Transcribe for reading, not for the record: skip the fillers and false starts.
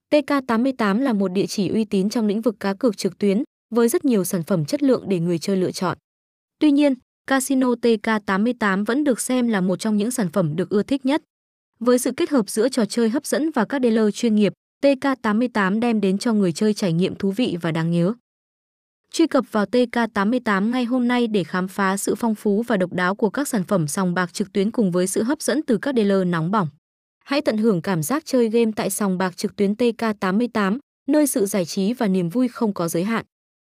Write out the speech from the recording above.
TK88 là một địa chỉ uy tín trong lĩnh vực cá cược trực tuyến, với rất nhiều sản phẩm chất lượng để người chơi lựa chọn. Tuy nhiên, Casino TK88 vẫn được xem là một trong những sản phẩm được ưa thích nhất. Với sự kết hợp giữa trò chơi hấp dẫn và các dealer chuyên nghiệp, TK88 đem đến cho người chơi trải nghiệm thú vị và đáng nhớ. Truy cập vào TK88 ngay hôm nay để khám phá sự phong phú và độc đáo của các sản phẩm sòng bạc trực tuyến cùng với sự hấp dẫn từ các dealer nóng bỏng. Hãy tận hưởng cảm giác chơi game tại sòng bạc trực tuyến TK88, nơi sự giải trí và niềm vui không có giới hạn.